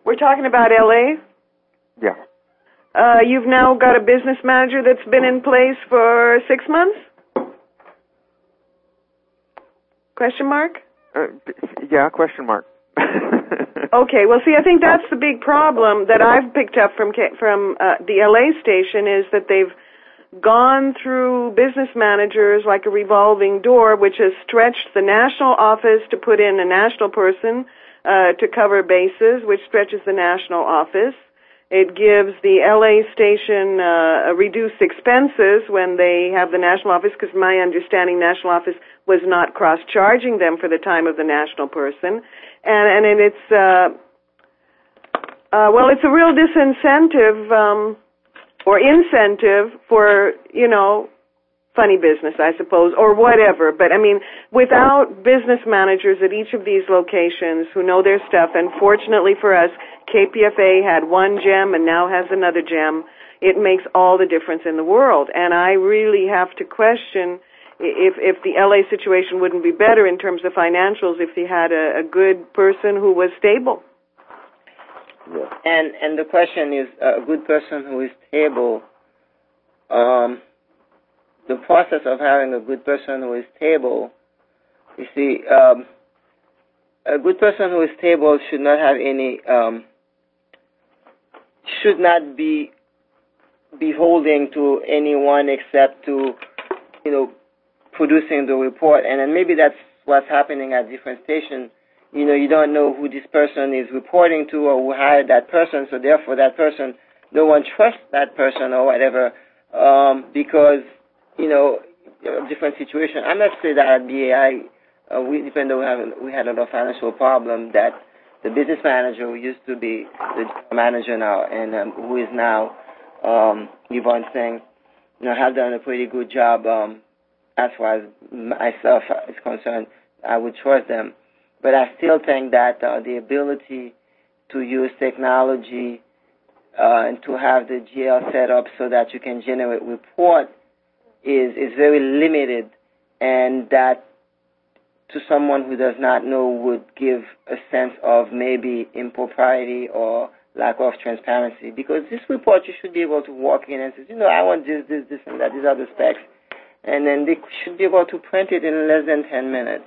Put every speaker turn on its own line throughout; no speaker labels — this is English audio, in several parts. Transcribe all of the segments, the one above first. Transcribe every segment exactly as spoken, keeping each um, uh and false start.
We're talking about L A?
Yeah.
Uh, you've now got a business manager that's been in place for six months? Question mark?
Uh, yeah, question mark.
Okay, well, see, I think that's the big problem that I've picked up from from uh, the L A station is that they've gone through business managers like a revolving door, which has stretched the national office to put in a national person uh, to cover bases, which stretches the national office. It gives the L A station uh, reduced expenses when they have the national office, because my understanding, national office was not cross-charging them for the time of the national person. And, and it's, uh, uh, well, it's a real disincentive um, or incentive for, you know, funny business, I suppose, or whatever. But, I mean, without business managers at each of these locations who know their stuff, and fortunately for us, K P F A had one gem and now has another gem, it makes all the difference in the world. And I really have to question if if the L A situation wouldn't be better in terms of financials if he had a, a good person who was stable.
Yeah. And and the question is, a good person who is stable, um, the process of having a good person who is stable, you see, um, a good person who is stable should not have any, um, should not be beholding to anyone except to, you know, producing the report. And then maybe that's what's happening at different stations. You know, you don't know who this person is reporting to or who hired that person, so therefore that person, no one trusts that person or whatever, um, because, you know, different situation. I must say that at B A I, uh, we, even though we, have, we had a lot of financial problem, that the business manager who used to be the manager now and um, who is now um, Yvonne Singh, you know, have done a pretty good job. Um, as far as myself is concerned, I would trust them. But I still think that uh, the ability to use technology uh, and to have the G L set up so that you can generate report is is very limited, and that to someone who does not know would give a sense of maybe impropriety or lack of transparency. Because this report, you should be able to walk in and say, you know, I want this, this, this, and that. These are the specs. And then they should be able to print it in less than ten minutes.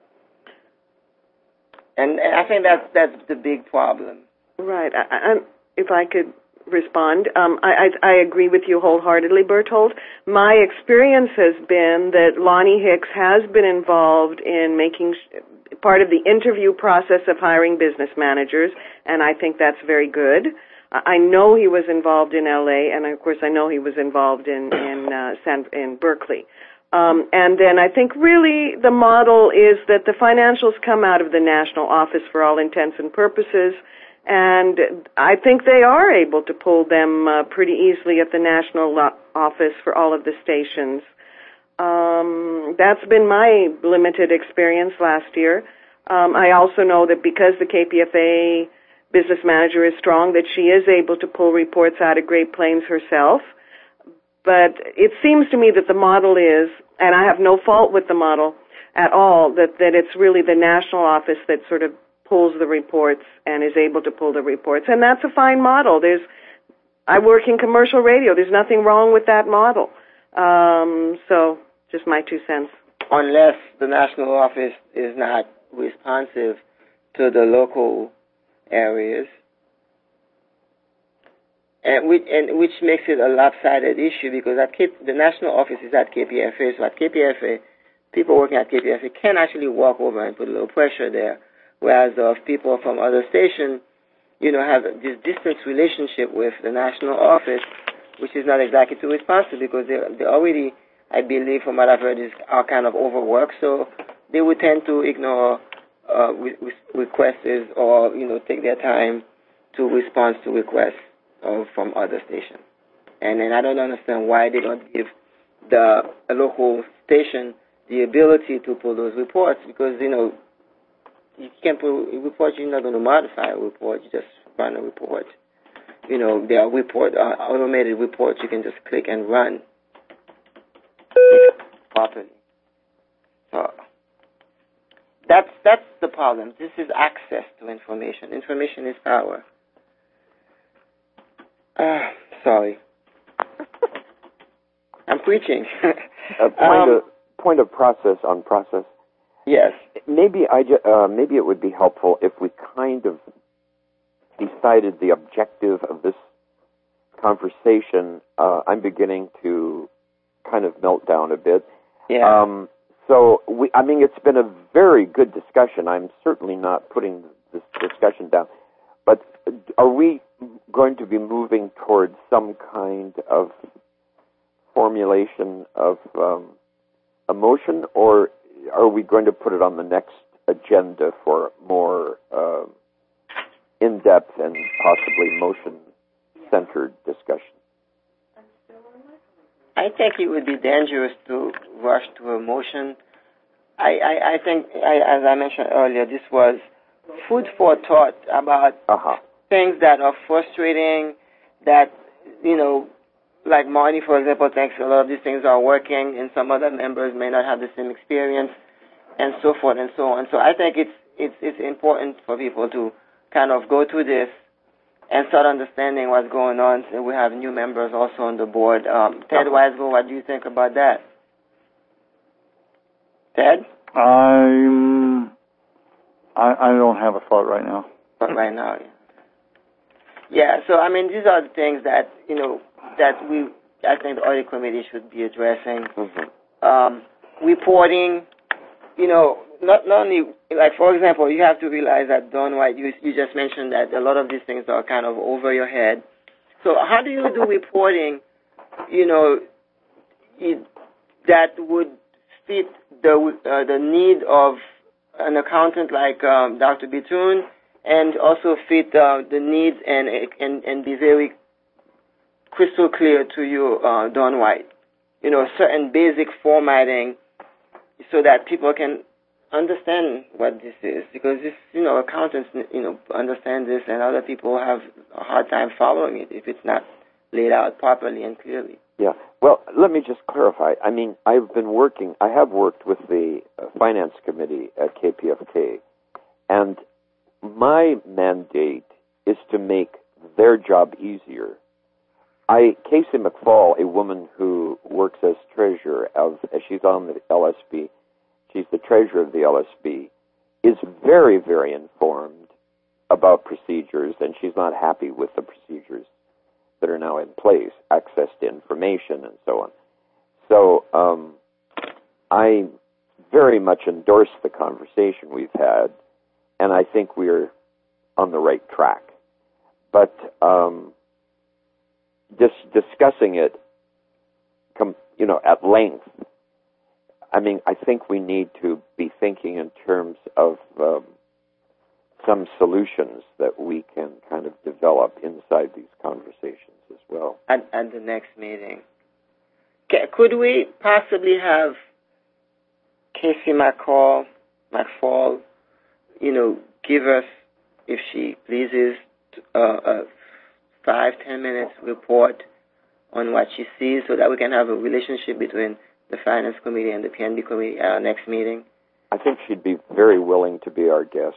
And, and I think that's, that's the big problem.
Right. I, I, if I could respond, um, I, I, I agree with you wholeheartedly, Berthold. My experience has been that Lonnie Hicks has been involved in making sh- part of the interview process of hiring business managers, and I think that's very good. I know he was involved in L A, and of course I know he was involved in in uh, San in Berkeley. Um, and then I think really the model is that the financials come out of the national office for all intents and purposes, and I think they are able to pull them uh, pretty easily at the national lo- office for all of the stations. Um, that's been my limited experience last year. Um, I also know that because the K P F A business manager is strong, that she is able to pull reports out of Great Plains herself. But it seems to me that the model is, and I have no fault with the model at all, that, that it's really the national office that sort of pulls the reports and is able to pull the reports. And that's a fine model. There's, I work in commercial radio. There's nothing wrong with that model. Um, so just my two cents.
Unless the national office is not responsive to the local areas, and which, and which makes it a lopsided issue, because at K, the national office is at K P F A, so at K P F A, people working at K P F A can actually walk over and put a little pressure there, whereas of people from other stations, you know, have this distant relationship with the national office, which is not exactly too responsive, because they they already, I believe, from what I've heard, is are kind of overworked, so they would tend to ignore uh, re- requests or, you know, take their time to respond to requests uh, from other stations. And then I don't understand why they don't give the a local station the ability to pull those reports, because, you know, you can't pull a report, you're not going to modify a report, you just run a report. You know, there are report, uh, automated reports you can just click and run properly. So that's that's the problem. This is access to information. Information is power. Uh, sorry. I'm preaching.
A point,
um,
of, point of process on process.
Yes.
Maybe I ju- uh, maybe it would be helpful if we kind of decided the objective of this conversation. Uh, I'm beginning to kind of melt down a bit.
Yeah.
Um, so we, I mean, it's been a very good discussion. I'm certainly not putting this discussion down, but are we going to be moving towards some kind of formulation of um, emotion, or are we going to put it on the next agenda for more uh, in-depth and possibly motion-centered discussion?
I think it would be dangerous to rush to emotion. I, I, I think, I, as I mentioned earlier, this was food for thought about
Uh-huh.
things that are frustrating, that, you know, like Marty, for example, thinks a lot of these things are working, and some other members may not have the same experience, and so forth and so on. So I think it's it's it's important for people to kind of go through this and start understanding what's going on. So we have new members also on the board. Um, Ted Weisgo, what do you think about that? Ted?
I'm. I, I don't have a thought right now.
But right now, yeah. Yeah, so I mean, these are the things that, you know, that we, I think the audit committee should be addressing.
Mm-hmm.
Um, reporting, you know, not, not only, like, for example, you have to realize that, Don White, you, you just mentioned that a lot of these things are kind of over your head. So how do you do reporting, you know, it, that would fit the, uh, the need of an accountant like um, Doctor Bethune, and also fit uh, the needs and, and and be very crystal clear to you, uh, Don White. You know, certain basic formatting so that people can understand what this is. Because this, you know, accountants, you know, understand this, and other people have a hard time following it if it's not laid out properly and clearly.
Yeah. Well, let me just clarify. I mean, I've been working, I have worked with the uh, finance committee at K P F K, and my mandate is to make their job easier. I, Casey McFall, a woman who works as treasurer of, she's on the L S B, she's the treasurer of the L S B, is very, very informed about procedures, and she's not happy with the procedures that are now in place, access to information and so on. So um, I very much endorse the conversation we've had, and I think we're on the right track. But um, just discussing it, com- you know, at length, I mean, I think we need to be thinking in terms of um, some solutions that we can kind of develop inside these conversations as well.
At, at the next meeting. Could we possibly have Casey McCall, McFall, you know, give us, if she pleases, uh, a five, ten minutes report on what she sees so that we can have a relationship between the Finance Committee and the P N B Committee at our next meeting?
I think she'd be very willing to be our guest.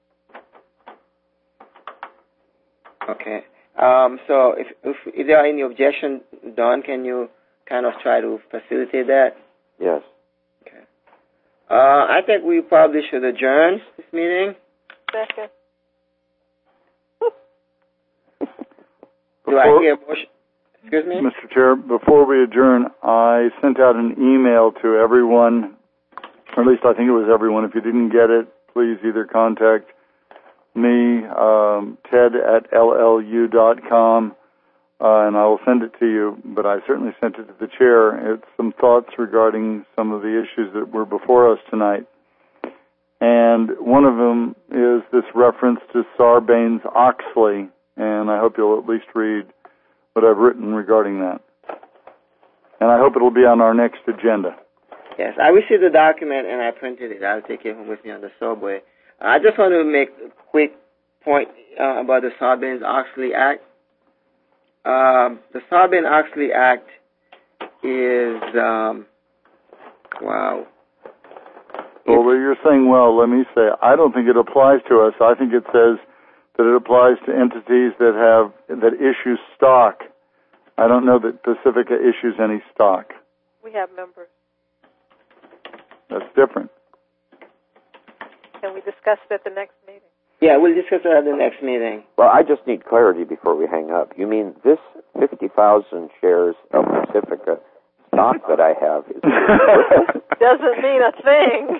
Okay. Um, so if, if if there are any objections, Don, can you kind of try to facilitate that?
Yes.
Okay. Uh, I think we probably should adjourn this meeting.
Second.
Do I hear a motion? Excuse me?
Mister Chair, before we adjourn, I sent out an email to everyone, or at least I think it was everyone. If you didn't get it, please either contact me, um, Ted at L L U dot com, uh, and I will send it to you. But I certainly sent it to the chair. It's some thoughts regarding some of the issues that were before us tonight. And one of them is this reference to Sarbanes-Oxley, and I hope you'll at least read what I've written regarding that. And I hope it'll be on our next agenda.
Yes, I received the document and I printed it. I'll take it home with me on the subway. I just want to make a quick point uh, about the Sarbanes-Oxley Act. Um, the Sarbanes-Oxley Act is, um, wow.
Well, you're saying, well, let me say, I don't think it applies to us. I think it says that it applies to entities that have that issue stock. I don't know that Pacifica issues any stock.
We have members.
That's different.
Can we discuss it at the next meeting?
Yeah, we'll discuss it at the next meeting.
Well, I just need clarity before we hang up. You mean this fifty thousand shares of Pacifica stock that I have is
doesn't mean a thing.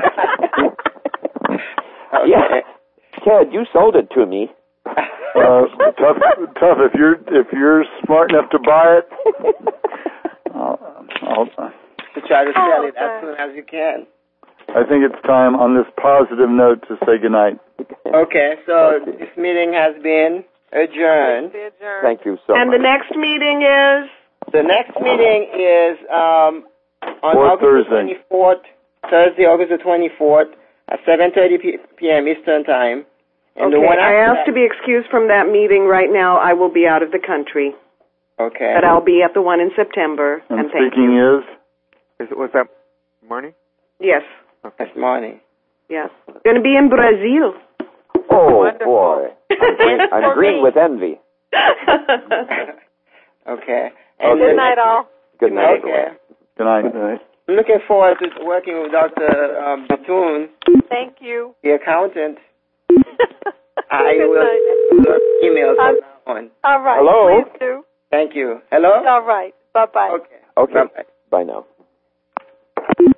Okay.
Yeah, Ted, you sold it to me.
Uh, tough, tough. If you're if you're smart enough to buy it, I'll, I'll,
To try to sell
Oh,
it as
okay.
soon as you can.
I think it's time on this positive note to say goodnight.
Okay, so this meeting has been adjourned.
Be adjourned.
Thank you so
And
much.
the next meeting is?
The next meeting is um, on
Fourth
August the
Thursday.
twenty-fourth, Thursday, August the twenty-fourth, at seven thirty p.m. Eastern Time. And
Okay,
the one
I
after
asked to be excused from that meeting right now. I will be out of the country.
that- Okay.
But I'll be at the one in September.
And,
And thank
speaking
you.
is,
Is it, was that morning?
Yes,
That's morning.
yes. Going to be in Brazil.
Oh,
Wonderful.
boy. I'm green, I'm
For
green
me.
with envy.
Okay.
Okay.
Good night, all.
Good night,
Okay.
everyone.
good night.
Good night.
I'm looking forward to working with Doctor Um, Batoon,
Thank you.
the accountant. I
Good
will
night.
send emails
I'm-
from now on.
All right.
Hello?
Please do.
Thank you. Hello?
All right. Bye-bye.
Okay.
Okay.
Bye-bye.
Bye now.